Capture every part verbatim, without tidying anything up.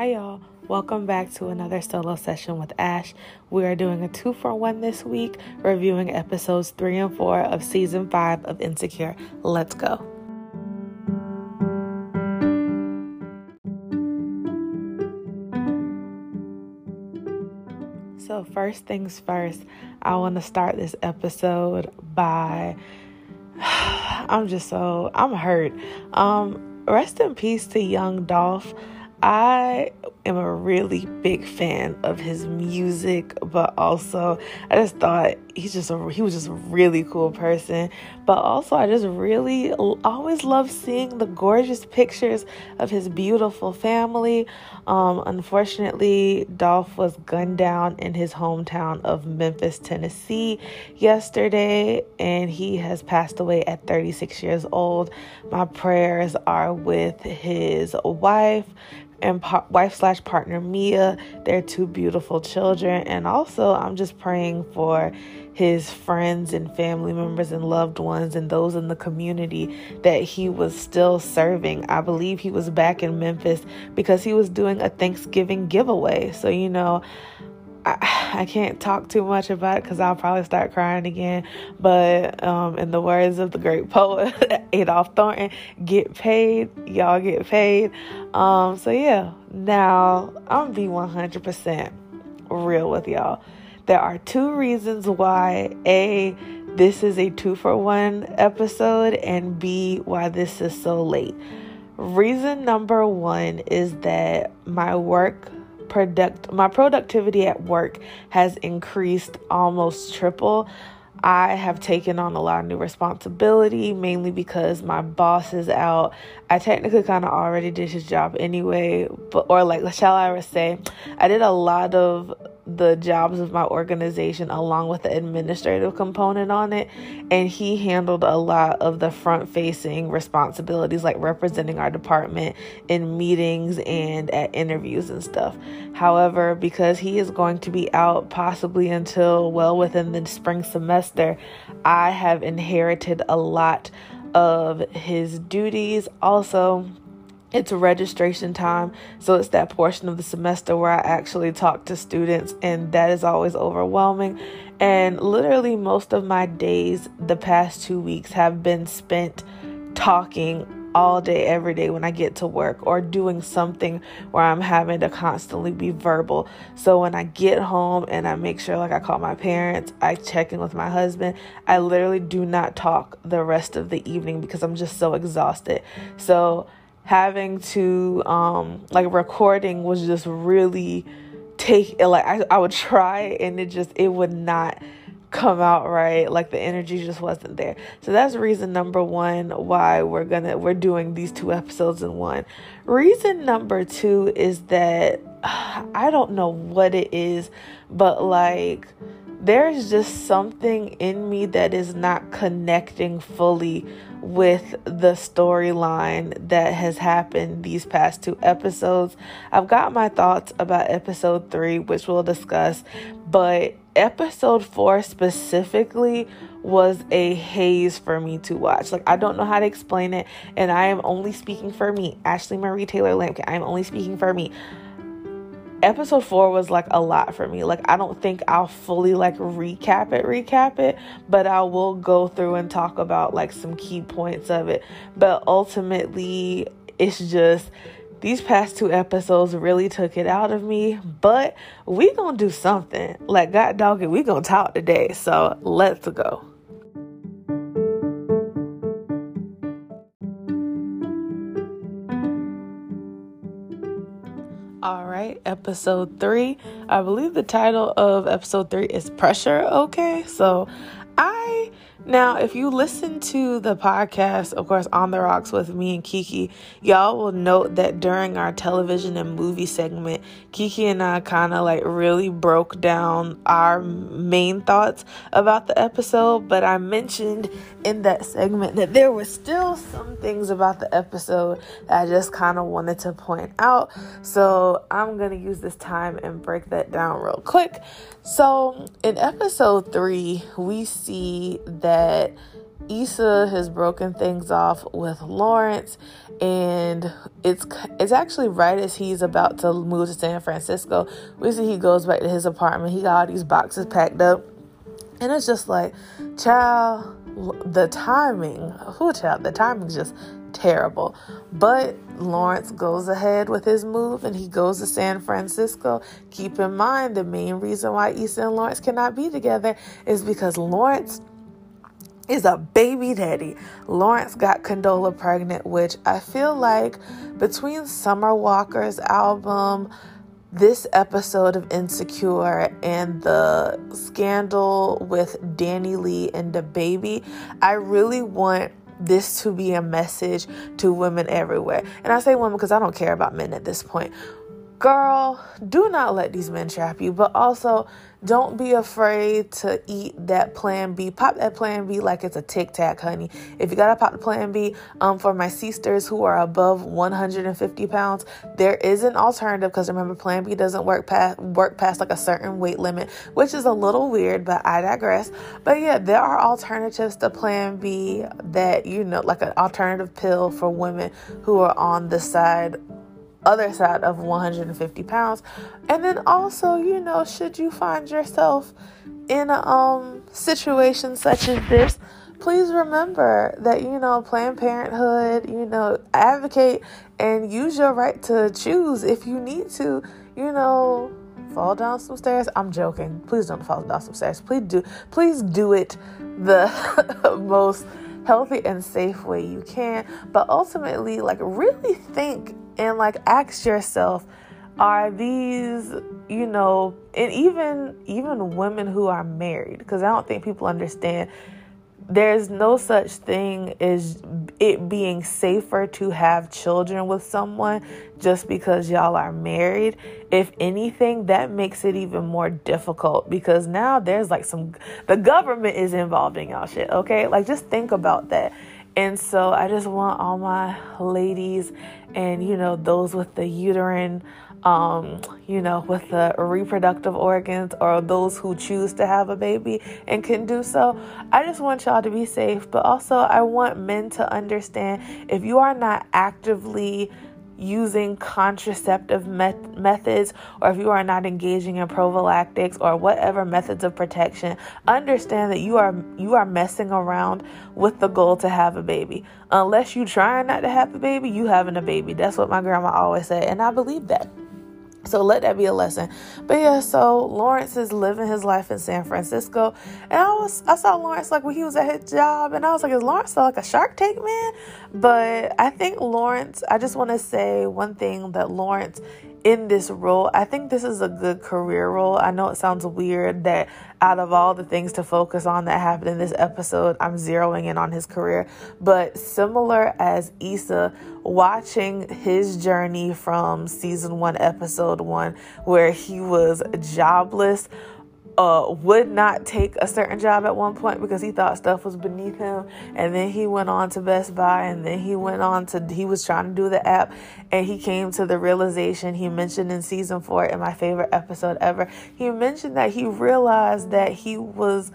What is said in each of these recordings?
Hi y'all, welcome back to another solo session with Ash. We are doing a two for one this week, reviewing episodes three and four of season five of Insecure. Let's go. So first things first, I want to start this episode by, I'm just so, I'm hurt. Um, rest in peace to young Dolph. I am a really big fan of his music, but also I just thought he's just a, he was just a really cool person. But also I just really always love seeing the gorgeous pictures of his beautiful family. Um, unfortunately, Dolph was gunned down in his hometown of Memphis, Tennessee yesterday, and he has passed away at thirty-six years old. My prayers are with his wife and pa- wife slash partner Mia, their two beautiful children. And also I'm just praying for his friends and family members and loved ones and those in the community that he was still serving. I believe he was back in Memphis because he was doing a Thanksgiving giveaway. So, you know, I, I can't talk too much about it because I'll probably start crying again. But um, in the words of the great poet Adolph Thornton, get paid, y'all get paid. Um, so yeah, now I'm gonna be one hundred percent real with y'all. There are two reasons why A, this is a two for one episode, and B, why this is so late. Reason number one is that my work product my productivity at work has increased almost triple. I have taken on a lot of new responsibility, mainly because my boss is out. I technically kind of already did his job anyway, but or like, shall I say, I did a lot of the jobs of my organization along with the administrative component on it, and he handled a lot of the front-facing responsibilities, like representing our department in meetings and at interviews and stuff. However, because he is going to be out possibly until well within the spring semester, I have inherited a lot of his duties. Also, it's registration time, so it's that portion of the semester where I actually talk to students, and that is always overwhelming. And literally most of my days the past two weeks have been spent talking all day, every day when I get to work, or doing something where I'm having to constantly be verbal. So when I get home and I make sure, like, I call my parents, I check in with my husband, I literally do not talk the rest of the evening because I'm just so exhausted. So having to, um, like, recording was just really take, like, I, I would try and it just, it would not come out right. Like, the energy just wasn't there. So that's reason number one why we're gonna, we're doing these two episodes in one. Reason number two is that, I don't know what it is, but like, there's just something in me that is not connecting fully with the storyline that has happened these past two episodes. I've got my thoughts about episode three, which we'll discuss, but episode four specifically was a haze for me to watch. Like, I don't know how to explain it, and I am only speaking for me, Ashley Marie Taylor Lampkin. I am only speaking for me. Episode four was like a lot for me. Like, I don't think I'll fully like recap it, recap it, but I will go through and talk about like some key points of it. But ultimately, it's just these past two episodes really took it out of me. But we gonna do something. Like, God dog it, we gonna talk today. So let's go. All right, episode three. I believe the title of episode three is Pressure, okay? So I, now, if you listen to the podcast, of course, On the Rocks with me and Kiki, y'all will note that during our television and movie segment, Kiki and I kind of like really broke down our main thoughts about the episode. But I mentioned in that segment that there were still some things about the episode that I just kind of wanted to point out. So I'm going to use this time and break that down real quick. So in episode three, we see that that Issa has broken things off with Lawrence, and it's it's actually right as he's about to move to San Francisco. We see he goes back to his apartment. He got all these boxes packed up, and it's just like, child, the timing, who child, the timing's just terrible. But Lawrence goes ahead with his move, and he goes to San Francisco. Keep in mind, the main reason why Issa and Lawrence cannot be together is because Lawrence is a baby daddy. Lawrence got Condola pregnant, which I feel like between Summer Walker's album, this episode of Insecure, and the scandal with Danny Lee and DaBaby, I really want this to be a message to women everywhere. And I say women because I don't care about men at this point. Girl, do not let these men trap you, but also don't be afraid to eat that Plan B. Pop that Plan B like it's a Tic Tac, honey. If you gotta pop the Plan B, um, for my sisters who are above one hundred fifty pounds, there is an alternative, because remember, Plan B doesn't work past work past like a certain weight limit, which is a little weird, but I digress. But yeah, there are alternatives to Plan B that, you know, like an alternative pill for women who are on the side other side of one hundred fifty pounds. And then also, you know, should you find yourself in a um situation such as this, please remember that, you know, Planned Parenthood, you know, advocate and use your right to choose if you need to, you know, fall down some stairs. I'm joking. Please don't fall down some stairs. Please do, please do it the most healthy and safe way you can. But ultimately, like, really think and like ask yourself, are these, you know, and even even women who are married, because I don't think people understand, there's no such thing as it being safer to have children with someone just because y'all are married. If anything, that makes it even more difficult, because now there's like some, the government is involved in y'all shit, okay? Like, just think about that. And so I just want all my ladies and, you know, those with the uterine, um, you know, with the reproductive organs, or those who choose to have a baby and can do so, I just want y'all to be safe. But also, I want men to understand, if you are not actively using contraceptive met- methods, or if you are not engaging in prophylactics or whatever methods of protection, understand that you are you are messing around with the goal to have a baby. Unless you trying not to have a baby, you having a baby. That's what my grandma always said, and I believe that. So let that be a lesson. But yeah, so Lawrence is living his life in San Francisco. And I was I saw Lawrence like when he was at his job, and I was like, is Lawrence still like a Shark Tank man? But I think Lawrence, I just want to say one thing, that Lawrence in this role, I think this is a good career role. I know it sounds weird that out of all the things to focus on that happened in this episode, I'm zeroing in on his career. But similar as Issa, watching his journey from season one, episode one, where he was jobless, uh, would not take a certain job at one point because he thought stuff was beneath him. And then he went on to Best Buy, and then he went on to, he was trying to do the app, and he came to the realization he mentioned in season four, in my favorite episode ever. He mentioned that he realized that he was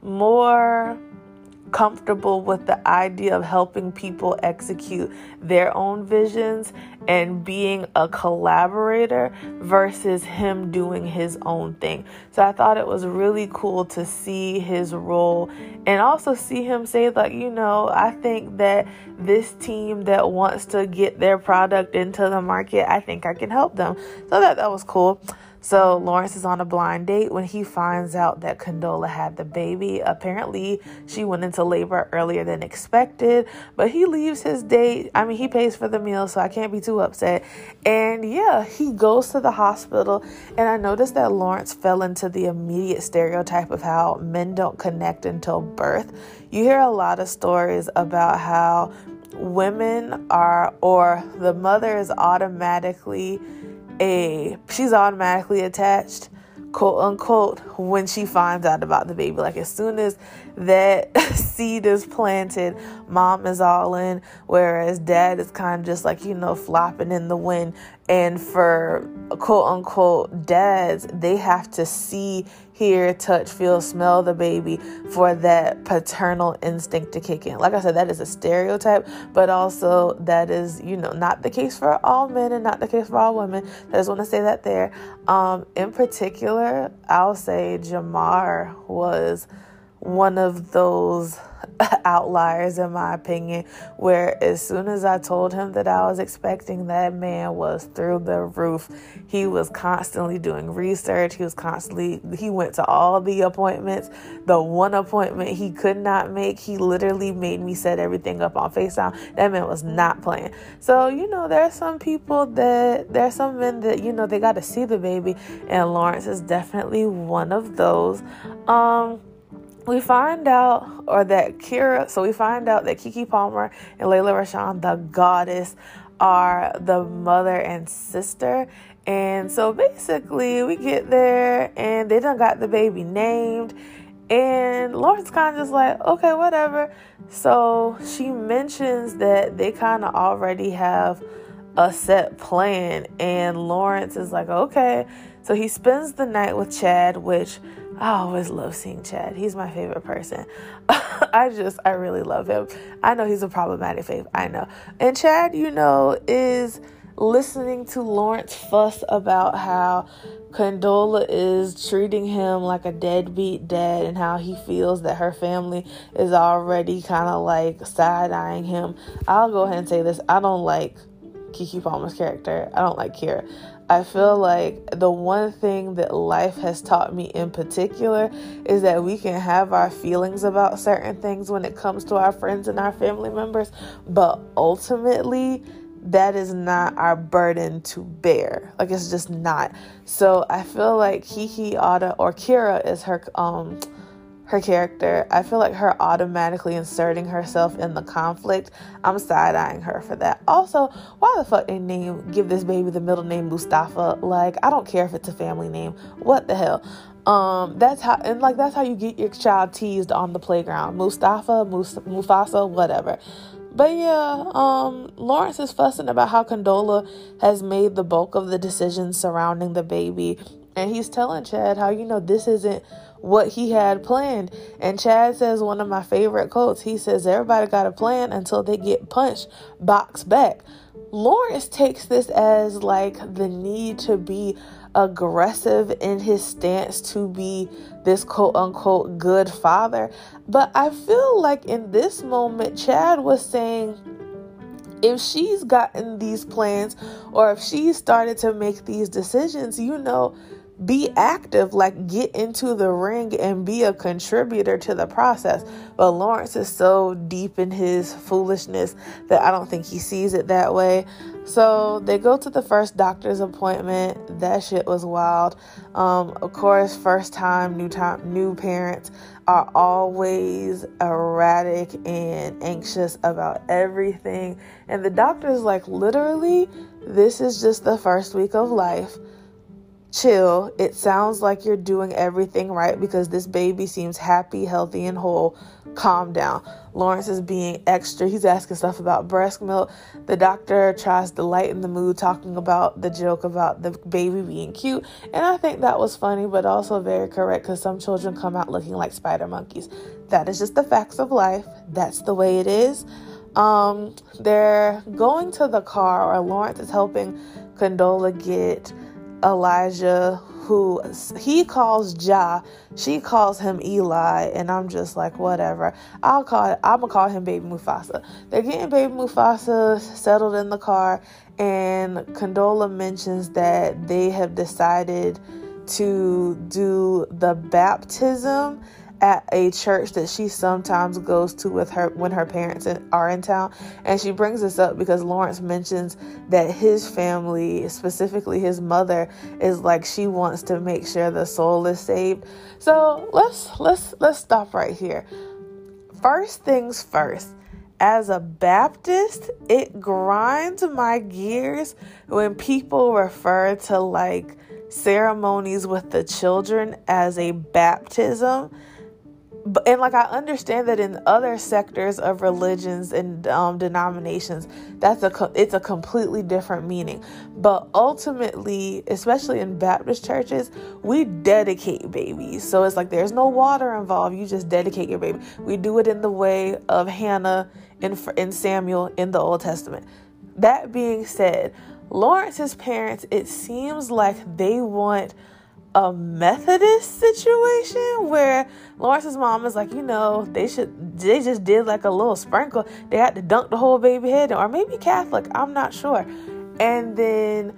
more comfortable with the idea of helping people execute their own visions and being a collaborator versus him doing his own thing. So I thought it was really cool to see his role, and also see him say, like, you know, I think that this team that wants to get their product into the market, I think I can help them. So that that was cool. So Lawrence is on a blind date when he finds out that Condola had the baby. Apparently, she went into labor earlier than expected, but he leaves his date. I mean, he pays for the meal, so I can't be too upset. And yeah, he goes to the hospital, and I noticed that Lawrence fell into the immediate stereotype of how men don't connect until birth. You hear a lot of stories about how women are, or the mother is automatically a she's automatically attached, quote unquote, when she finds out about the baby. Like, as soon as that seed is planted, mom is all in, whereas dad is kind of just like, you know, flopping in the wind. And for quote unquote dads, they have to see hear, touch, feel, smell the baby for that paternal instinct to kick in. Like I said, that is a stereotype, but also that is, you know, not the case for all men and not the case for all women. I just want to say that there. Um, in particular, I'll say Jamar was one of those outliers, in my opinion, where as soon as I told him that I was expecting, that man was through the roof. He was constantly doing research. He was constantly, he went to all the appointments. The one appointment he could not make, he literally made me set everything up on FaceTime. That man was not playing. So, you know, there are some people that, there are some men that, you know, they got to see the baby, and Lawrence is definitely one of those. Um, We find out, or that Kira, so we find out that Keke Palmer and Layla Rashawn, the goddess, are the mother and sister. And so basically we get there and they done got the baby named, and Lawrence kind of just like, okay, whatever. So she mentions that they kind of already have a set plan, and Lawrence is like, okay. So he spends the night with Chad, which I always love seeing Chad. He's my favorite person. I just, I really love him. I know he's a problematic fave. I know. And Chad, you know, is listening to Lawrence fuss about how Condola is treating him like a deadbeat dad, and how he feels that her family is already kind of like side-eyeing him. I'll go ahead and say this. I don't like Keke Palmer's character. I don't like Kira. I feel like the one thing that life has taught me in particular is that we can have our feelings about certain things when it comes to our friends and our family members, but ultimately that is not our burden to bear. Like, it's just not. So I feel like Keke oughta, or Kira is her um her character, I feel like her automatically inserting herself in the conflict, I'm side-eyeing her for that. Also, why the fuck they name give this baby the middle name Mustafa? Like, I don't care if it's a family name. What the hell? Um, that's how, and like, that's how you get your child teased on the playground. Mustafa, Mus- Mufasa, whatever. But yeah, um, Lawrence is fussing about how Condola has made the bulk of the decisions surrounding the baby. And he's telling Chad how, you know, this isn't what he had planned. And Chad says one of my favorite quotes. He says, everybody got a plan until they get punched, box back. Lawrence takes this as like the need to be aggressive in his stance to be this quote unquote good father. But I feel like in this moment, Chad was saying, if she's gotten these plans, or if she started to make these decisions, you know, be active, like get into the ring and be a contributor to the process. But Lawrence is so deep in his foolishness that I don't think he sees it that way. So they go to the first doctor's appointment. That shit was wild. Um, of course, first time, new time, new parents are always erratic and anxious about everything. And the doctor's like, literally, this is just the first week of life. Chill. It sounds like you're doing everything right because this baby seems happy, healthy, and whole. Calm down. Lawrence is being extra. He's asking stuff about breast milk. The doctor tries to lighten the mood, talking about the joke about the baby being cute. And I think that was funny, but also very correct, because some children come out looking like spider monkeys. That is just the facts of life. That's the way it is. Um, they're going to the car, or Lawrence is helping Condola get Elijah, who he calls Ja, she calls him Eli, and I'm just like, whatever. I'll call I'm gonna call him Baby Mufasa. They're getting Baby Mufasa settled in the car, and Condola mentions that they have decided to do the baptism at a church that she sometimes goes to with her when her parents are in town. And she brings this up because Lawrence mentions that his family, specifically his mother, is like, she wants to make sure the soul is saved. So let's let's let's stop right here. First things first, as a Baptist, it grinds my gears when people refer to like ceremonies with the children as a baptism. But, and like I understand that in other sectors of religions and um, denominations, that's a co- it's a completely different meaning. But ultimately, especially in Baptist churches, we dedicate babies. So it's like there's no water involved. You just dedicate your baby. We do it in the way of Hannah and in Samuel in the Old Testament. That being said, Lawrence's parents, it seems like they want a Methodist situation where Lawrence's mom is like, you know, they should, they just did like a little sprinkle. They had to dunk the whole baby head, or maybe Catholic, I'm not sure. And then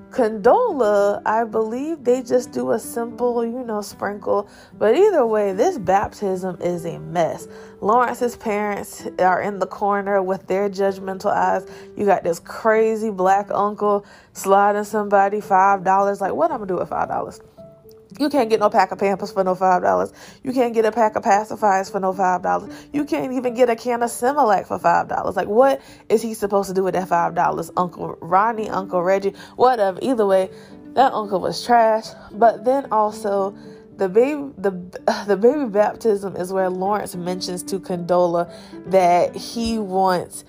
Condola, I believe they just do a simple, you know, sprinkle. But either way, this baptism is a mess. Lawrence's parents are in the corner with their judgmental eyes. You got this crazy black uncle sliding somebody five dollars. Like, what I'm gonna do with five dollars? You can't get no pack of Pampers for no five dollars. You can't get a pack of pacifiers for no five dollars. You can't even get a can of Similac for five dollars. Like, what is he supposed to do with that five dollars? Uncle Ronnie, Uncle Reggie, whatever. Either way, that uncle was trash. But then also, the baby, the, the baby baptism is where Lawrence mentions to Condola that he wants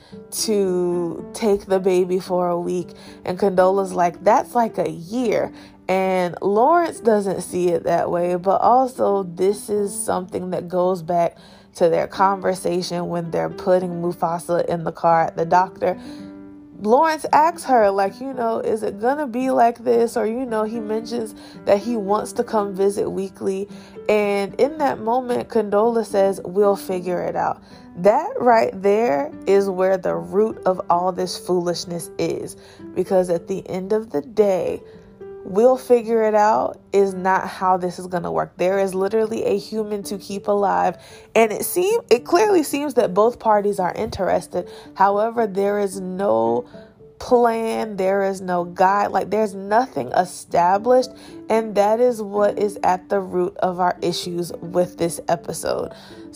to take the baby for a week. And Condola's like, that's like a year. And Lawrence doesn't see it that way, but also this is something that goes back to their conversation when they're putting Mufasa in the car at the doctor. Lawrence asks her, like, you know, is it gonna be like this? Or, you know, he mentions that he wants to come visit weekly. And in that moment, Condola says, we'll figure it out. That right there is where the root of all this foolishness is. Because at the end of the day, we'll figure it out is not how this is going to work. There is literally a human to keep alive. And it seem, it clearly seems that both parties are interested. However, there is no plan. There is no guide. Like, there's nothing established. And that is what is at the root of our issues with this episode.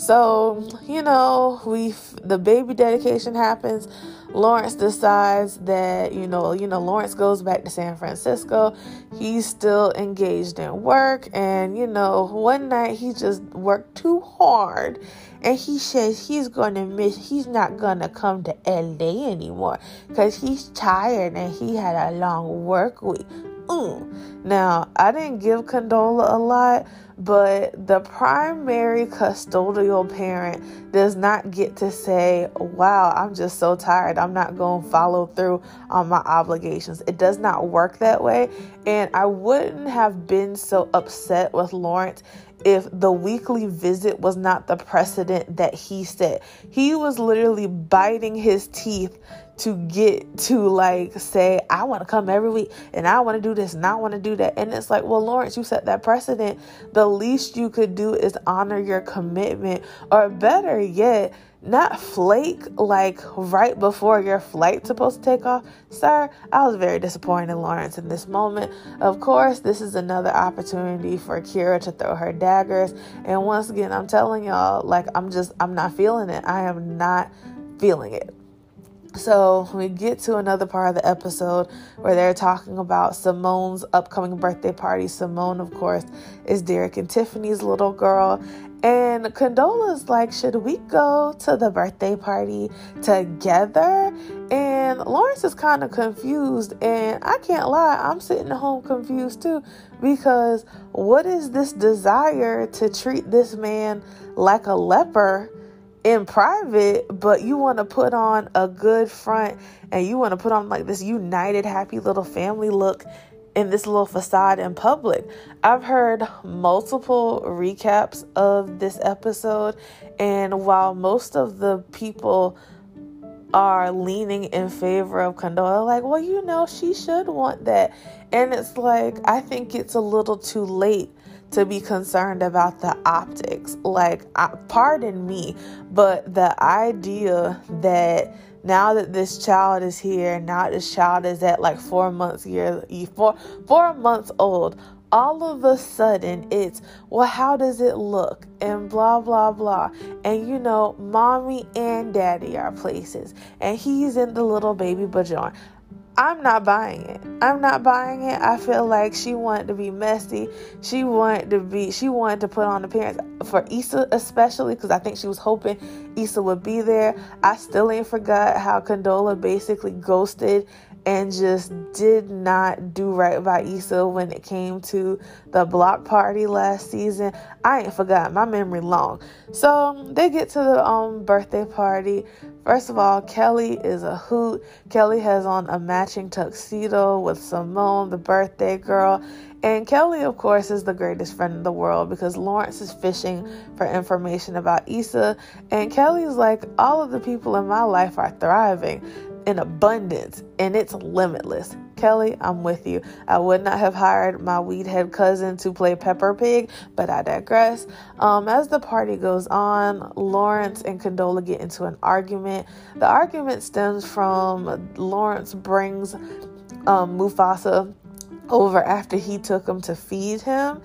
So, you know, we the baby dedication happens. Lawrence decides that, you know, you know, Lawrence goes back to San Francisco. He's still engaged in work. And, you know, one night he just worked too hard. And he says he's going to miss, he's not going to come to L A anymore because he's tired and he had a long work week. Mm. Now, I didn't give Condola a lot, but the primary custodial parent does not get to say, wow, I'm just so tired. I'm not going to follow through on my obligations. It does not work that way. And I wouldn't have been so upset with Lawrence if the weekly visit was not the precedent that he set. He was literally biting his teeth to get to, like, say, I want to come every week and I want to do this and I want to do that. And it's like, well, Lawrence, you set that precedent. The least you could do is honor your commitment, or better yet, not flake like right before your flight's supposed to take off. Sir, I was very disappointed in Lawrence in this moment. Of course, this is another opportunity for Kira to throw her daggers. And once again, I'm telling y'all, like, I'm just, I'm not feeling it. I am not feeling it. So we get to another part of the episode where they're talking about Simone's upcoming birthday party. Simone, of course, is Derek and Tiffany's little girl. And Condola's like, should we go to the birthday party together? And Lawrence is kind of confused. And I can't lie, I'm sitting at home confused too. Because what is this desire to treat this man like a leper in private, but you want to put on a good front and you want to put on like this united, happy little family look in this little facade in public? I've heard multiple recaps of this episode, and while most of the people are leaning in favor of Condola, like, well, you know, she should want that. And it's like, I think it's a little too late to be concerned about the optics. Like, I, pardon me, but the idea that now that this child is here, now this child is at like four months year, four four months old, all of a sudden it's, well, how does it look? And blah, blah, blah. And, you know, mommy and daddy are places. And he's in the little baby bajorn. I'm not buying it. I'm not buying it. I feel like she wanted to be messy. She wanted to be, she wanted to put on appearance for Issa, especially because I think she was hoping Issa would be there. I still ain't forgot how Condola basically ghosted and just did not do right by Issa when it came to the block party last season. I ain't forgot. My memory long. So they get to the um birthday party. First of all, Kelly is a hoot. Kelly has on a matching tuxedo with Simone, the birthday girl. And Kelly, of course, is the greatest friend in the world because Lawrence is fishing for information about Issa. And Kelly's like, all of the people in my life are thriving in abundance, and it's limitless. Kelly, I'm with you. I would not have hired my weed head cousin to play Pepper Pig, but I digress. Um, as the party goes on, Lawrence and Condola get into an argument. The argument stems from Lawrence brings um, Mufasa over after he took him to feed him,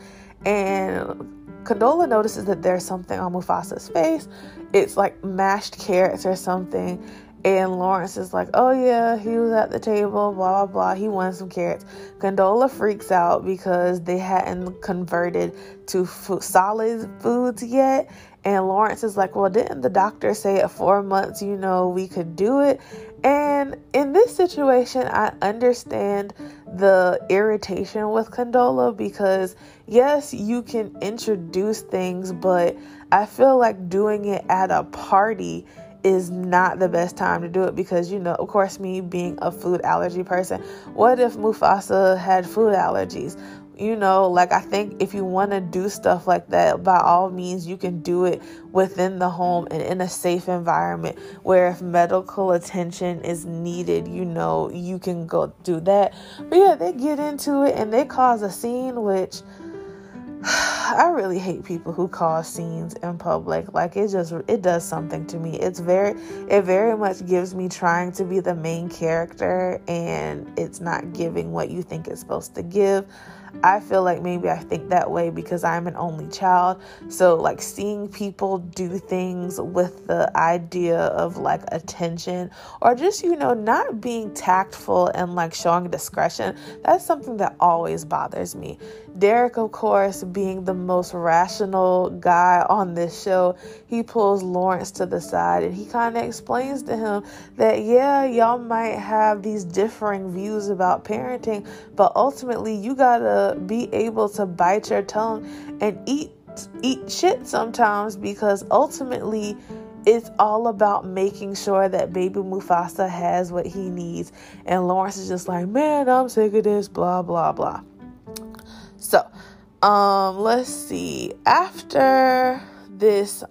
and Condola notices that there's something on Mufasa's face. It's like mashed carrots or something. And Lawrence is like, oh yeah, he was at the table, blah, blah, blah. He wanted some carrots. Condola freaks out because they hadn't converted to food, solid foods yet. And Lawrence is like, well, didn't the doctor say at four months, you know, we could do it? And in this situation, I understand the irritation with Condola because, yes, you can introduce things, but I feel like doing it at a party is not the best time to do it because, you know, of course, me being a food allergy person, what if Mufasa had food allergies? You know, like, I think if you want to do stuff like that, by all means, you can do it within the home and in a safe environment where if medical attention is needed, you know, you can go do that. But yeah, they get into it and they cause a scene, which I really hate people who cause scenes in public. Like, it just, it does something to me. It's very, it very much gives me trying to be the main character and it's not giving what you think it's supposed to give. I feel like maybe I think that way because I'm an only child. So like seeing people do things with the idea of like attention or just, you know, not being tactful and like showing discretion, that's something that always bothers me. Derek, of course, being the most rational guy on this show, he pulls Lawrence to the side and he kind of explains to him that, yeah, y'all might have these differing views about parenting, but ultimately you gotta be able to bite your tongue and eat eat shit sometimes because ultimately it's all about making sure that baby Mufasa has what he needs. And Lawrence is just like, man, I'm sick of this, blah, blah, blah. So, um, let's see. After this,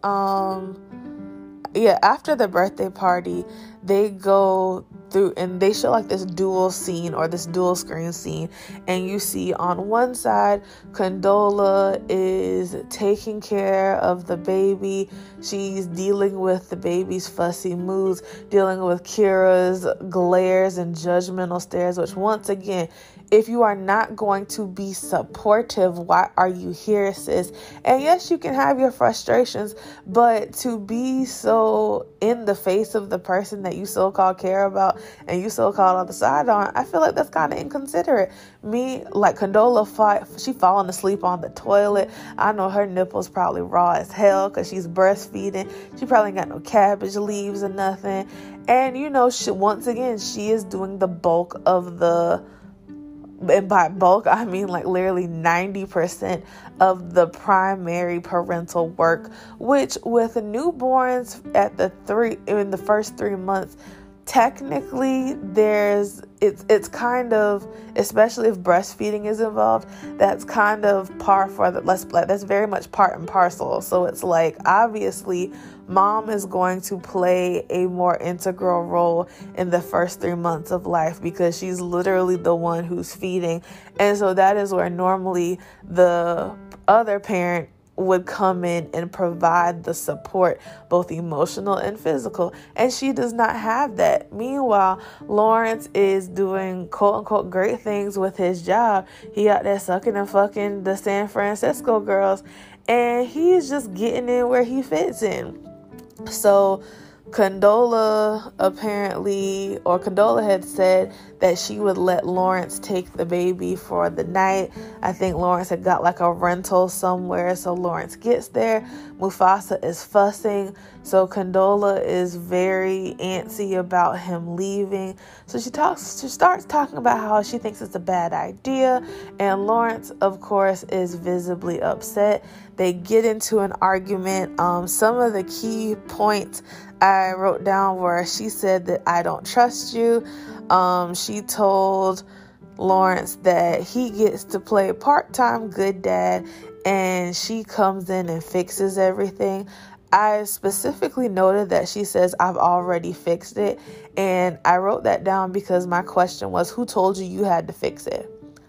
um, yeah, after the birthday party, they go through and they show like this dual scene or this dual screen scene. And you see on one side, Condola is taking care of the baby. She's dealing with the baby's fussy moods, dealing with Kira's glares and judgmental stares, which once again, if you are not going to be supportive, why are you here, sis? And yes, you can have your frustrations, but to be so in the face of the person that you so-called care about and you so-called on the side on, I feel like that's kind of inconsiderate. Me, like Condola, fought, she falling asleep on the toilet. I know her nipples probably raw as hell because she's breastfeeding. She probably ain't got no cabbage leaves or nothing. And, you know, she, once again, she is doing the bulk of the... And by bulk, I mean like literally ninety percent of the primary parental work, which with newborns at the three, in the first three months, technically there's, it's, it's kind of, especially if breastfeeding is involved, that's kind of par for the, let's, that's very much part and parcel. So it's like, obviously, mom is going to play a more integral role in the first three months of life because she's literally the one who's feeding. And so that is where normally the other parent would come in and provide the support, both emotional and physical. And she does not have that. Meanwhile, Lawrence is doing quote unquote great things with his job. He out there sucking and fucking the San Francisco girls. And he's just getting in where he fits in. So Condola apparently, or Condola had said that she would let Lawrence take the baby for the night. I think Lawrence had got like a rental somewhere, so Lawrence gets there. Mufasa is fussing, so Condola is very antsy about him leaving. So she talks, she starts talking about how she thinks it's a bad idea, and Lawrence, of course, is visibly upset. They get into an argument. Um, some of the key points I wrote down were she said that I don't trust you. Um, she told Lawrence that he gets to play part-time good dad and she comes in and fixes everything. I specifically noted that she says, I've already fixed it. And I wrote that down because my question was, who told you you had to fix it?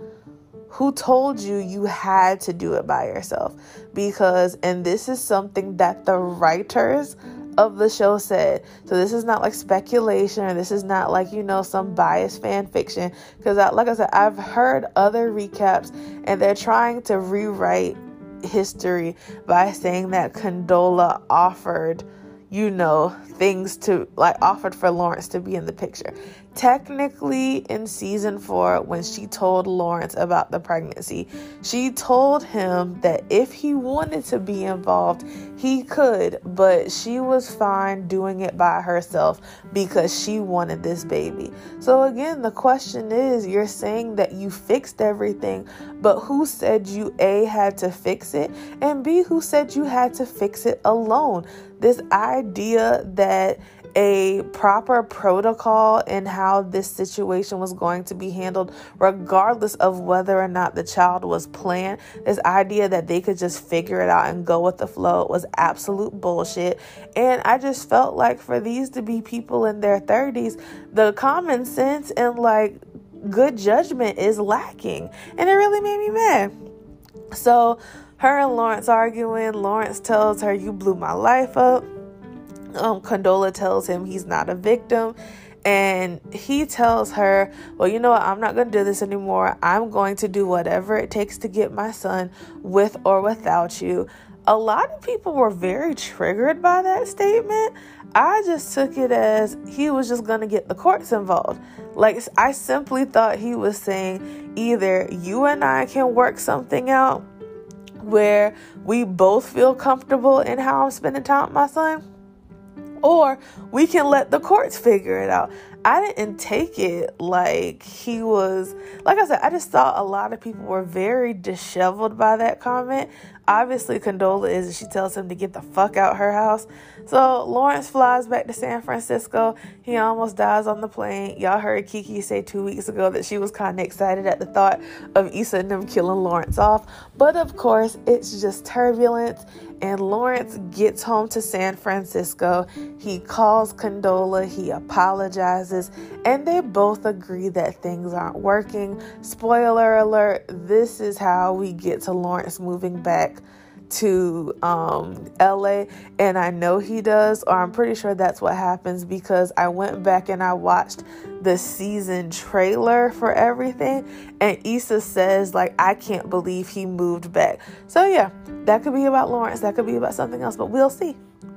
Who told you you had to do it by yourself? Because, and this is something that the writers of the show said. So this is not like speculation, or this is not like, you know, some biased fan fiction. Because I, like I said, I've heard other recaps and they're trying to rewrite history by saying that Condola offered, you know, things to, like, offered for Lawrence to be in the picture. Technically, in season four, when she told Lawrence about the pregnancy, she told him that if he wanted to be involved, he could, but she was fine doing it by herself because she wanted this baby. So again, the question is, you're saying that you fixed everything, but who said you A, had to fix it, and B, who said you had to fix it alone? This idea that a proper protocol in how this situation was going to be handled, regardless of whether or not the child was planned, this idea that they could just figure it out and go with the flow, was absolute bullshit. And I just felt like for these to be people in their thirties, the common sense and like good judgment is lacking. And it really made me mad. So her and Lawrence arguing. Lawrence tells her, you blew my life up. Um, Condola tells him he's not a victim, and he tells her, well, you know what, I'm not going to do this anymore. I'm going to do whatever it takes to get my son, with or without you. A lot of people were very triggered by that statement. I just took it as he was just going to get the courts involved. Like, I simply thought he was saying either you and I can work something out where we both feel comfortable in how I'm spending time with my son, or we can let the courts figure it out. I didn't take it like he was, like I said, I just thought a lot of people were very disheveled by that comment. Obviously, Condola is, and she tells him to get the fuck out her house. So Lawrence flies back to San Francisco. He almost dies on the plane. Y'all heard Kiki say two weeks ago that she was kind of excited at the thought of Issa and them killing Lawrence off. But of course, it's just turbulence. And Lawrence gets home to San Francisco. He calls Condola. He apologizes. And they both agree that things aren't working. Spoiler alert, this is how we get to Lawrence moving back to um, L A, and I know he does, or I'm pretty sure that's what happens, because I went back and I watched the season trailer for everything, and Issa says, like, I can't believe he moved back. So yeah, that could be about Lawrence, that could be about something else, but we'll see.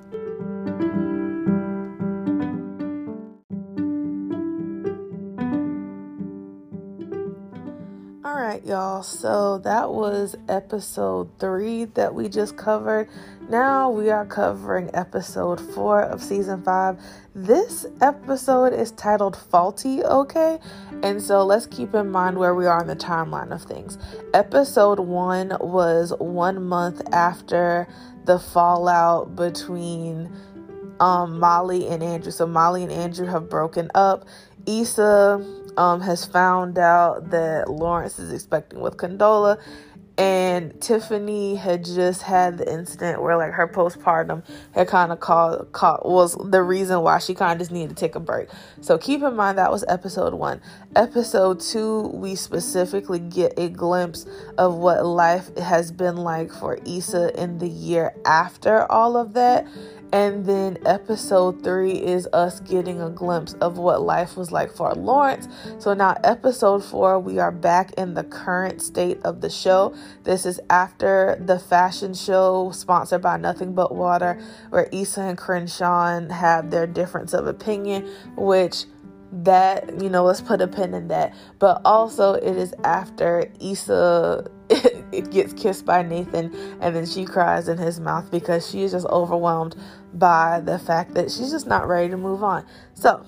Alright, y'all, so that was episode three that we just covered. Now we are covering episode four of season five. This episode is titled Faulty, okay? And so let's keep in mind where we are in the timeline of things. Episode one was one month after the fallout between um, Molly and Andrew. So Molly and Andrew have broken up. Issa um, has found out that Lawrence is expecting with Condola, and Tiffany had just had the incident where, like, her postpartum had kind of called, called was the reason why she kind of just needed to take a break. So keep in mind that was episode one. Episode two, we specifically get a glimpse of what life has been like for Issa in the year after all of that. And then episode three is us getting a glimpse of what life was like for Lawrence. So now episode four, we are back in the current state of the show. This is after the fashion show sponsored by Nothing But Water, where Issa and Crenshaw have their difference of opinion, which that, you know, let's put a pin in that. But also it is after Issa it gets kissed by Nathan, and then she cries in his mouth because she is just overwhelmed by the fact that she's just not ready to move on. So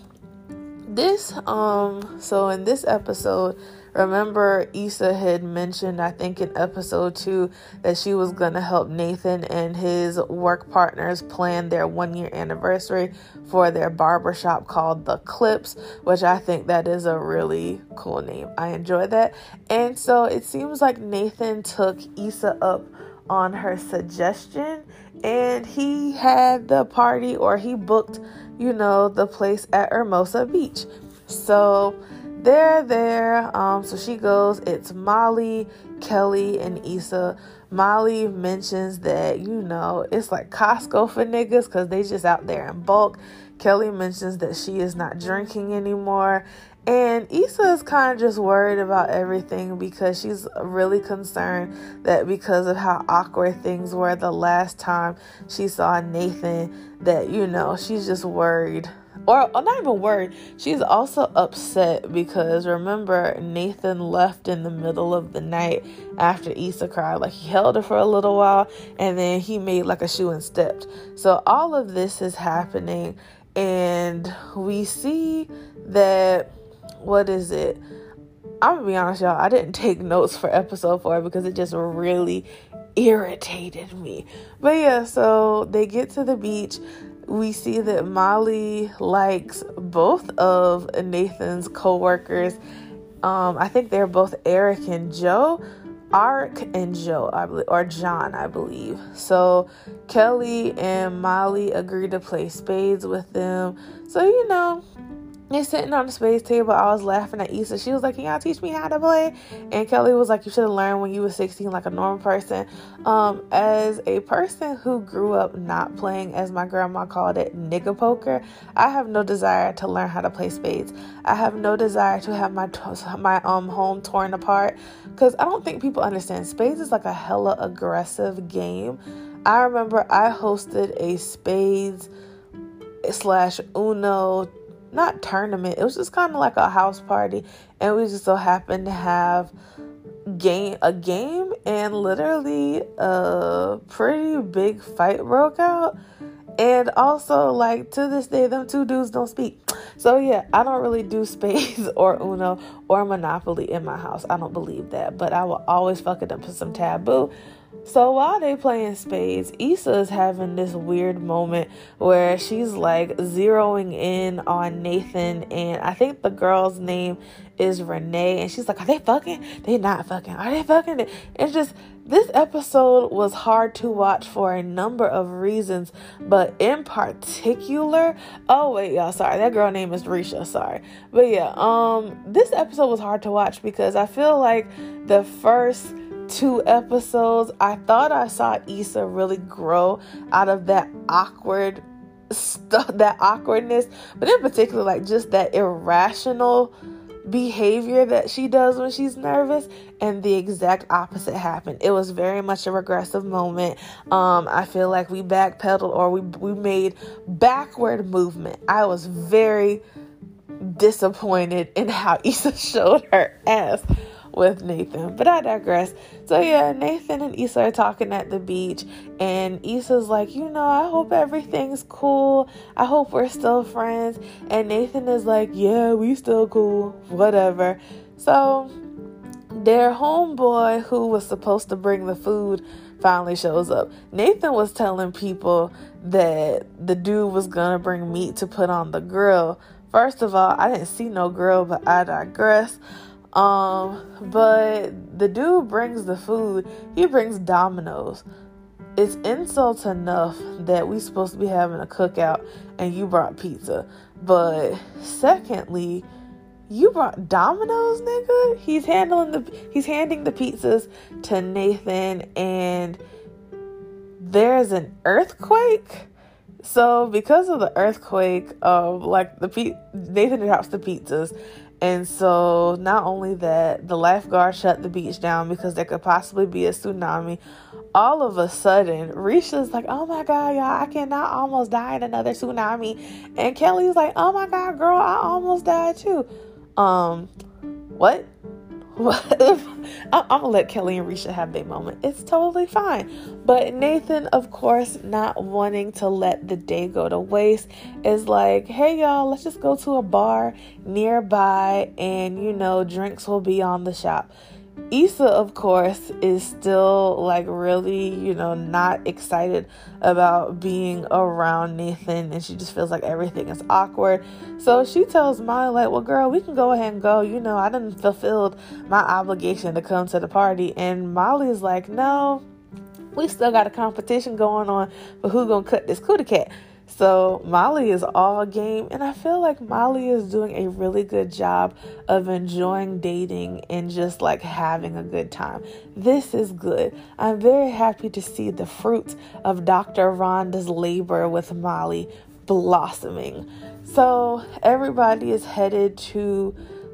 this um so in this episode, remember Issa had mentioned, I think in episode two, that she was going to help Nathan and his work partners plan their one year anniversary for their barbershop called The Clips, which I think that is a really cool name. I enjoy that. And so it seems like Nathan took Issa up on her suggestion, and he had the party, or he booked, you know, the place at Hermosa Beach. So they're there. Um, so she goes, it's Molly, Kelly, and Issa. Molly mentions that, you know, it's like Costco for niggas because they just out there in bulk. Kelly mentions that she is not drinking anymore. And Issa is kind of just worried about everything because she's really concerned that because of how awkward things were the last time she saw Nathan, that, you know, she's just worried. Or, or not even worried. She's also upset because, remember, Nathan left in the middle of the night after Issa cried. Like, he held her for a little while, and then he made like a shoe and stepped. So all of this is happening, and we see that, what is it? I'm gonna be honest, y'all, I didn't take notes for episode four because it just really irritated me. But yeah, so they get to the beach. We see that Molly likes both of Nathan's co-workers. Um, I think they're both Eric and Joe. Ark and Joe, I believe, or John, I believe. So Kelly and Molly agree to play spades with them. So, you know, they're sitting on the spades table. I was laughing at Issa. She was like, can y'all teach me how to play? And Kelly was like, you should have learned when you were sixteen like a normal person. Um, as a person who grew up not playing, as my grandma called it, nigga poker, I have no desire to learn how to play spades. I have no desire to have my my um home torn apart, because I don't think people understand. Spades is like a hella aggressive game. I remember I hosted a spades slash Uno, not tournament, it was just kind of like a house party, and we just so happened to have game a game and literally a pretty big fight broke out. And also, like, to this day, them two dudes don't speak. So yeah, I don't really do spades or Uno or Monopoly in my house. I don't believe that, but I will always fuck it up for some taboo. So while they playing spades, Issa is having this weird moment where she's like zeroing in on Nathan, and I think the girl's name is Renee, and she's like, are they fucking? They not fucking. Are they fucking? It's just, this episode was hard to watch for a number of reasons, but in particular, oh wait, y'all, sorry, that girl name is Risha, sorry. But yeah, um, this episode was hard to watch because I feel like the first two episodes, I thought I saw Issa really grow out of that awkward stuff, that awkwardness, but in particular, like, just that irrational behavior that she does when she's nervous, and the exact opposite happened. It was very much a regressive moment. Um, I feel like we backpedaled, or we we made backward movement. I was very disappointed in how Issa showed her ass with Nathan, but I digress. So yeah, Nathan and Issa are talking at the beach, and Issa's like, you know, I hope everything's cool. I hope we're still friends. And Nathan is like, yeah, we still cool, whatever. So their homeboy, who was supposed to bring the food, finally shows up. Nathan was telling people that the dude was gonna bring meat to put on the grill. First of all, I didn't see no grill, but I digress. Um, but the dude brings the food. He brings Domino's. It's insult enough that we supposed to be having a cookout and you brought pizza. But secondly, you brought Domino's, nigga. He's handling the he's handing the pizzas to Nathan, and there's an earthquake. So because of the earthquake, um, like the pe- Nathan drops the pizzas. And so not only that, the lifeguard shut the beach down because there could possibly be a tsunami. All of a sudden, Risha's like, oh my God, y'all, I cannot almost die in another tsunami. And Kelly's like, oh my God, girl, I almost died too. Um, what? What if I'm, I'm gonna let Kelly and Risha have their moment. It's totally fine. But Nathan, of course, not wanting to let the day go to waste, is like, hey y'all, let's just go to a bar nearby and, you know, drinks will be on the shop. Issa, of course, is still like really, you know, not excited about being around Nathan, and she just feels like everything is awkward. So she tells Molly, like, well, girl, we can go ahead and go. You know, I done fulfilled my obligation to come to the party. And Molly's like, no, we still got a competition going on for who gonna cut this cootie cat. So Molly is all game, and I feel like Molly is doing a really good job of enjoying dating and just like having a good time. This is good. I'm very happy to see the fruits of Doctor Rhonda's labor with Molly blossoming. So everybody is headed to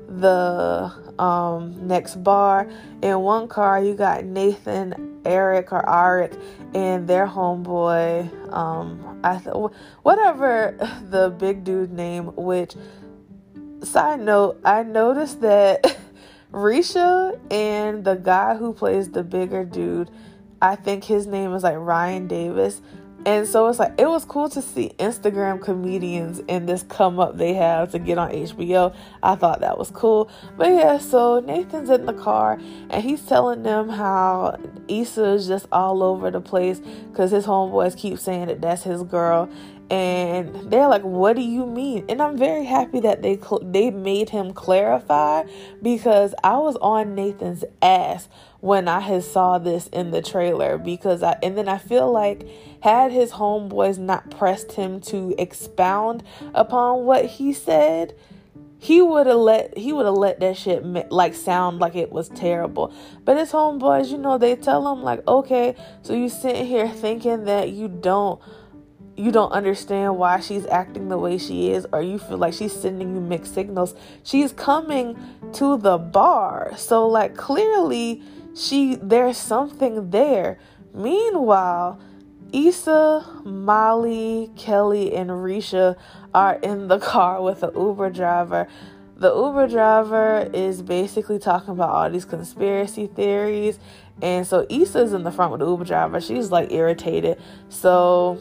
the um, next bar. In one car, you got Nathan, Eric, or Arik, and their homeboy, um, I th- whatever the big dude name, which, side note, I noticed that Risha and the guy who plays the bigger dude, I think his name is like Ryan Davis. And so it's like, it was cool to see Instagram comedians in this come up they have to get on H B O. I thought that was cool. But yeah, so Nathan's in the car and he's telling them how Issa is just all over the place because his homeboys keep saying that that's his girl. And they're like, what do you mean? And I'm very happy that they cl- they made him clarify, because I was on Nathan's ass when I had saw this in the trailer, because I and then I feel like had his homeboys not pressed him to expound upon what he said, he would have let he would have let that shit like sound like it was terrible. But his homeboys, you know, they tell him like, okay, so you sitting here thinking that you don't you don't understand why she's acting the way she is, or you feel like she's sending you mixed signals. She's coming to the bar, so like clearly she there's something there. Meanwhile, Issa, Molly, Kelly, and Risha are in the car with the Uber driver. The Uber driver is basically talking about all these conspiracy theories, and so Issa's in the front with the Uber driver. She's like irritated. So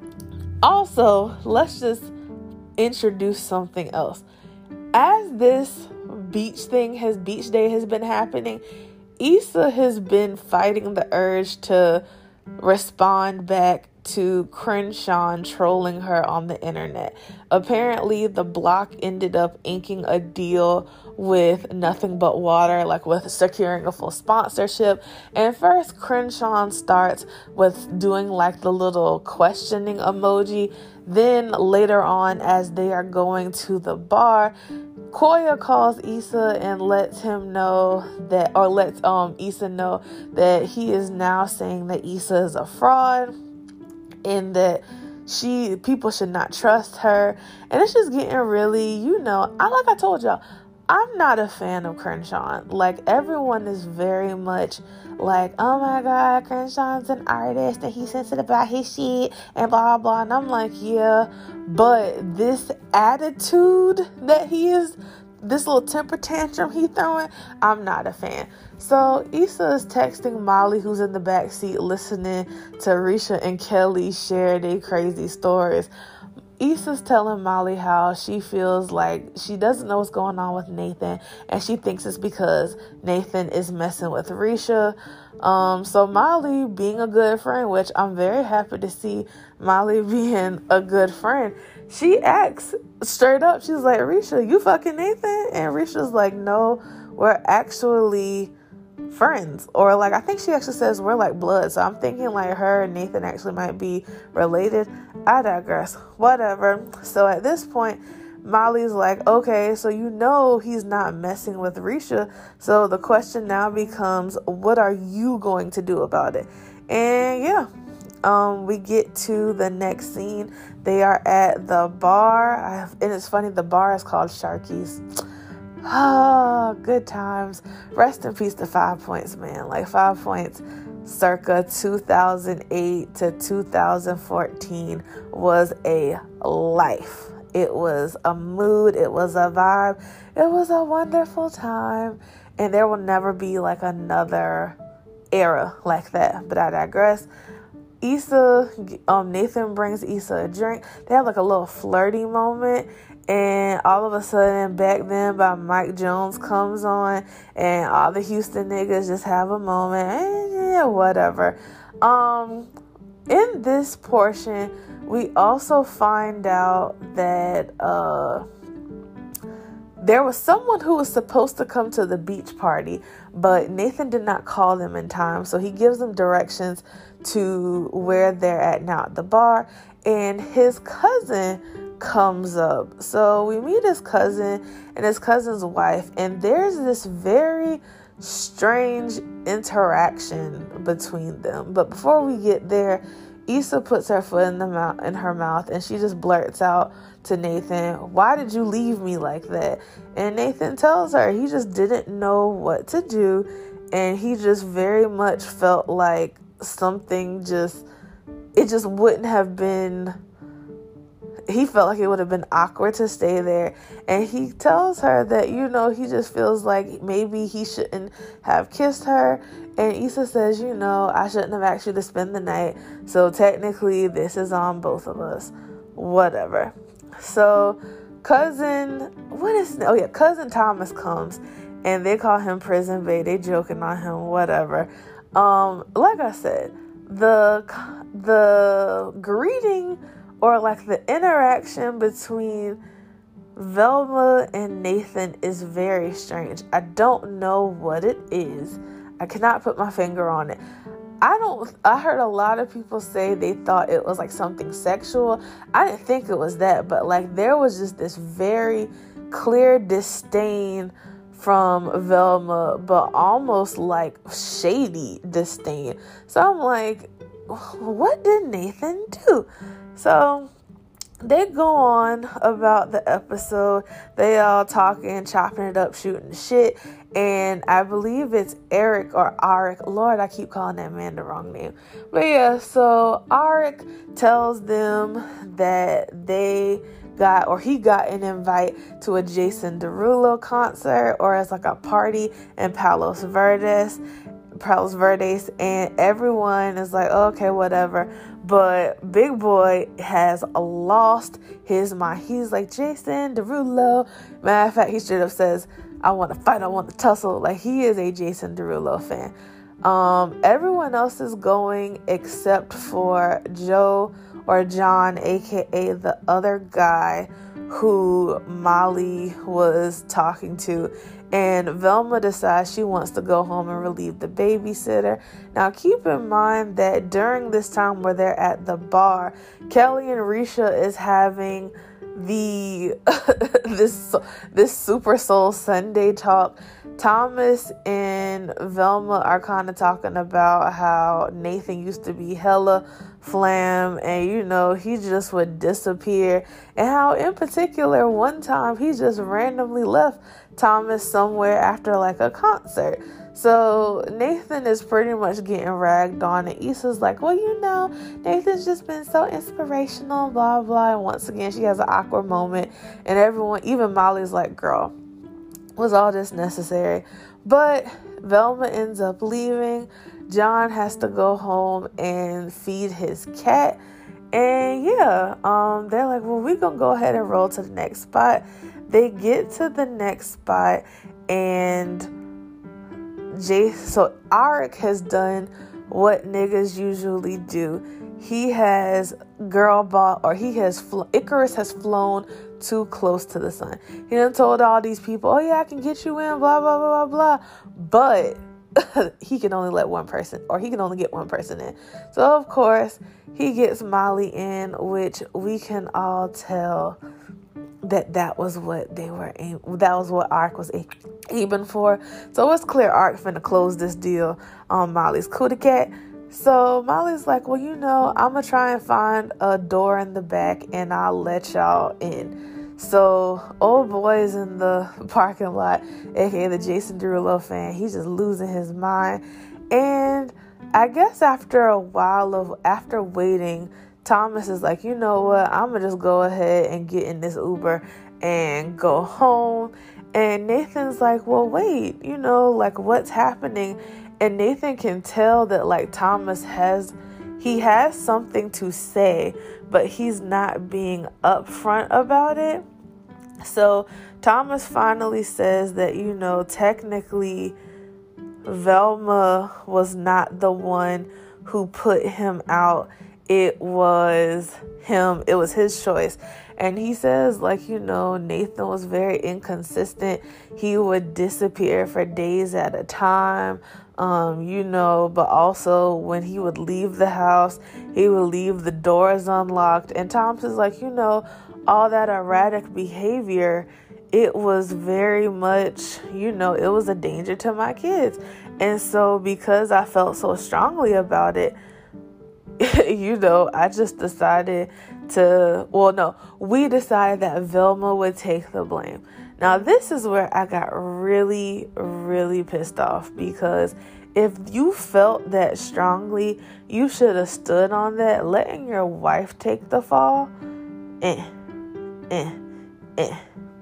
also, let's just introduce something else. As this beach thing has beach day has been happening, Issa has been fighting the urge to respond back to Crenshaw trolling her on the internet. Apparently, the block ended up inking a deal with Nothing But Water, like with securing a full sponsorship. And first, Crenshaw starts with doing like the little questioning emoji. Then later on, as they are going to the bar, Koya calls Issa and lets him know that, or lets um Issa know that he is now saying that Issa is a fraud and that she people should not trust her. And it's just getting really, you know, I like I told y'all, I'm not a fan of Crenshaw. Like, everyone is very much like, oh my God, Crenshaw's an artist and he's sensitive about his shit and blah, blah. And I'm like, yeah, but this attitude that he is, this little temper tantrum he throwing, I'm not a fan. So Issa is texting Molly, who's in the back seat, listening to Risha and Kelly share their crazy stories. Issa's telling Molly how she feels like she doesn't know what's going on with Nathan, and she thinks it's because Nathan is messing with Risha. Um, so Molly, being a good friend, which I'm very happy to see Molly being a good friend, she acts straight up. She's like, Risha, you fucking Nathan? And Risha's like, no, we're actually friends. Or like, I think she actually says we're like blood. So I'm thinking like her and Nathan actually might be related. I digress. Whatever. So at this point, Molly's like, okay, so you know he's not messing with Risha. So the question now becomes, what are you going to do about it? And yeah, um, we get to the next scene. They are at the bar, and it's funny, the bar is called Sharky's. Ah, oh, good times. Rest in peace to Five Points, man. Like, Five Points circa two thousand eight to two thousand fourteen was a life. It was a mood. It was a vibe. It was a wonderful time. And there will never be like another era like that. But I digress. Issa, um, Nathan brings Issa a drink. They have like a little flirty moment. And all of a sudden, Back Then by Mike Jones comes on. And all the Houston niggas just have a moment. And yeah, whatever. Um, in this portion, we also find out that uh, there was someone who was supposed to come to the beach party, but Nathan did not call them in time. So he gives them directions to where they're at now at the bar, and his cousin comes up. So we meet his cousin and his cousin's wife, and there's this very strange interaction between them. But before we get there, Issa puts her foot in the mouth in her mouth, and she just blurts out to Nathan, "Why did you leave me like that?" And Nathan tells her he just didn't know what to do, and he just very much felt like something just it just wouldn't have been he felt like it would have been awkward to stay there. And he tells her that, you know, he just feels like maybe he shouldn't have kissed her. And Issa says, you know, I shouldn't have asked you to spend the night. So technically this is on both of us. Whatever. So cousin, what is, oh yeah, cousin Thomas comes and they call him Prison Bae. They joking on him, whatever. Um, like I said, the, the greeting or like the interaction between Velma and Nathan is very strange. I don't know what it is. I cannot put my finger on it. I don't, I heard a lot of people say they thought it was like something sexual. I didn't think it was that, but like there was just this very clear disdain from Velma, but almost like shady disdain. So I'm like, what did Nathan do? So they go on about the episode. They all talking, chopping it up, shooting shit. And I believe it's Eric or Arik. Lord, I keep calling that man the wrong name. But yeah, so Arik tells them that they got, or he got an invite to a Jason Derulo concert, or as like a party in Palos Verdes. Palos Verdes, and everyone is like, oh, okay, whatever. But Big Boy has lost his mind. He's like, Jason Derulo. Matter of fact, he straight up says, I want to fight, I want to tussle. Like, he is a Jason Derulo fan. Um, everyone else is going except for Joe or John, aka the other guy who Molly was talking to. And Velma decides she wants to go home and relieve the babysitter. Now, keep in mind that during this time where they're at the bar, Kelly and Risha is having the this this Super Soul Sunday talk. Thomas and Velma are kind of talking about how Nathan used to be hella flam, and you know, he just would disappear, and how in particular one time he just randomly left Thomas somewhere after like a concert. So Nathan is pretty much getting ragged on, and Issa's like, well, you know, Nathan's just been so inspirational, blah blah. And once again she has an awkward moment, and everyone, even Molly's like, girl, was all this necessary? But Velma ends up leaving. John has to go home and feed his cat. And yeah, um, they're like, well, we're going to go ahead and roll to the next spot. They get to the next spot, and Jay, so Arik has done what niggas usually do. He has girl ball, or he has, fl- Icarus has flown too close to the sun. He done told all these people, oh yeah, I can get you in, blah, blah, blah, blah, blah. But he can only let one person, or he can only get one person in. So of course he gets Molly in, which we can all tell that that was what they were aim- that was what Arik was aiming for. So it's clear Arik finna close this deal on Molly's cootie cat, So Molly's like, well, you know, I'm going to try and find a door in the back and I'll let y'all in. So old boy's in the parking lot, aka the Jason Derulo fan. He's just losing his mind. And I guess after a while of, after waiting, Thomas is like, you know what, I'm going to just go ahead and get in this Uber and go home. And Nathan's like, well, wait, you know, like what's happening? And Nathan can tell that like Thomas has, he has something to say, but he's not being upfront about it. So Thomas finally says that, you know, technically Velma was not the one who put him out. It was him. It was his choice. And he says, like, you know, Nathan was very inconsistent. He would disappear for days at a time, um, you know, but also when he would leave the house, he would leave the doors unlocked. And Thomas is like, you know, all that erratic behavior, it was very much, you know, it was a danger to my kids. And so because I felt so strongly about it, you know, I just decided to, well, no, we decided that Velma would take the blame. Now, this is where I got really, really pissed off, because if you felt that strongly, you should have stood on that. Letting your wife take the fall, eh, eh, eh.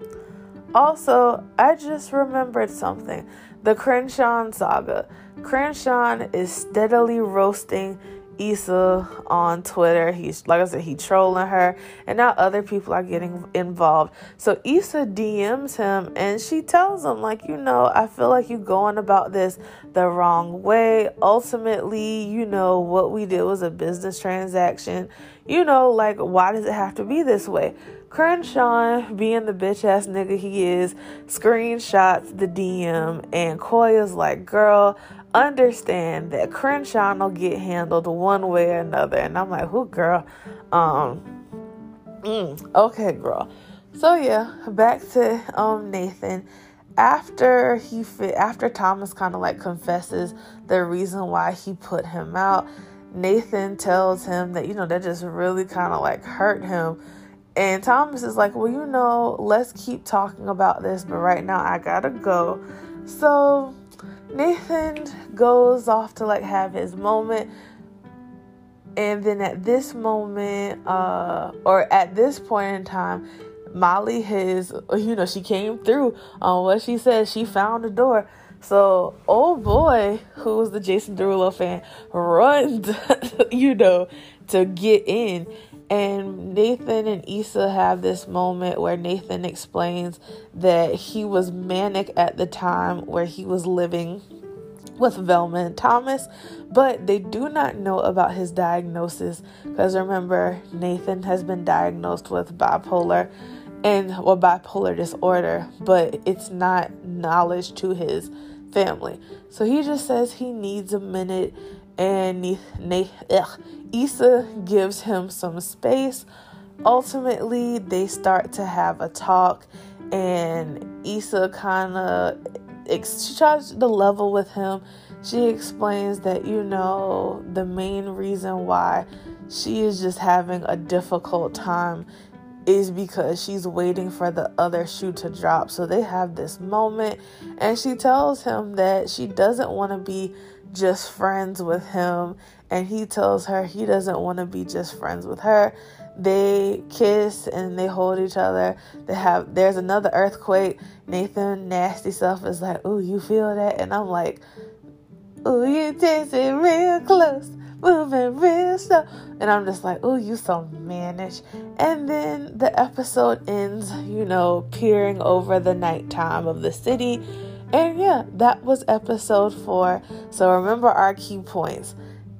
Also, I just remembered something. The Crenshaw saga. Crenshaw is steadily roasting Issa on Twitter. He's, like I said, he trolling her, and now other people are getting involved. So Issa D Ms him, and she tells him, like, you know, I feel like you going about this the wrong way. Ultimately, you know, what we did was a business transaction. You know, like, why does it have to be this way? Crenshaw, being the bitch ass nigga he is, screenshots the D M, and Koya's like, girl, understand that Crenshaw will get handled one way or another. And I'm like, who, girl? Um, mm, okay, girl. So yeah, back to um Nathan. After he fit, after Thomas kind of like confesses the reason why he put him out, Nathan tells him that, you know, that just really kind of like hurt him. And Thomas is like, well, you know, let's keep talking about this, but right now I gotta go. So Nathan goes off to like have his moment. And then at this moment, uh, or at this point in time, Molly has, you know, she came through on what she said. She found the door. So old boy, who was the Jason Derulo fan, runs, you know, to get in. And Nathan and Issa have this moment where Nathan explains that he was manic at the time where he was living with Velma and Thomas, but they do not know about his diagnosis, because remember, Nathan has been diagnosed with bipolar and or bipolar disorder, but it's not knowledge to his family. So he just says he needs a minute, and Na- Na- ugh, Issa gives him some space. Ultimately, they start to have a talk, and Issa kind of ex- she tries to level with him. She explains that, you know, the main reason why she is just having a difficult time is because she's waiting for the other shoe to drop. So they have this moment, and she tells him that she doesn't want to be just friends with him, and he tells her he doesn't want to be just friends with her. They kiss and they hold each other. They have, there's another earthquake. Nathan nasty self is like, ooh, you feel that? And I'm like, ooh, you dancing real close, moving real slow. And I'm just like, ooh, you so mannish. And then the episode ends, you know, peering over the nighttime of the city. And yeah, that was episode four. So remember our key points.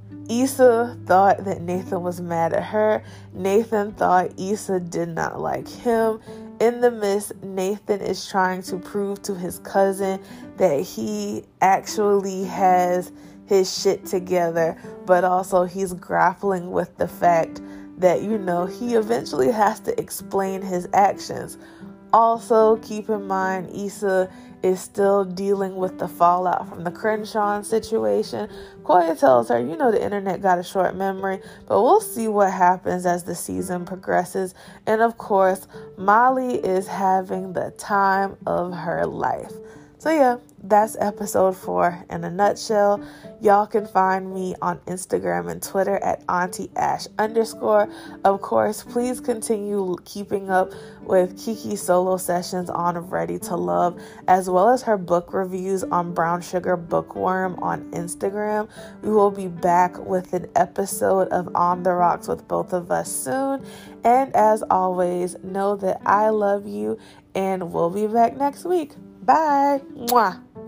Issa thought that Nathan was mad at her. Nathan thought Issa did not like him. In the midst, Nathan is trying to prove to his cousin that he actually has his shit together, but also he's grappling with the fact that, you know, he eventually has to explain his actions. Also, keep in mind, Issa is still dealing with the fallout from the Crenshaw situation. Koya tells her, you know, the internet got a short memory, but we'll see what happens as the season progresses. And of course, Molly is having the time of her life. So yeah, that's episode four in a nutshell. Y'all can find me on Instagram and Twitter at Auntie Ash underscore. Of course, please continue keeping up with Kiki's solo sessions on Ready to Love, as well as her book reviews on Brown Sugar Bookworm on Instagram. We will be back with an episode of On the Rocks with both of us soon. And as always, know that I love you, and we'll be back next week. Bye. Mwah.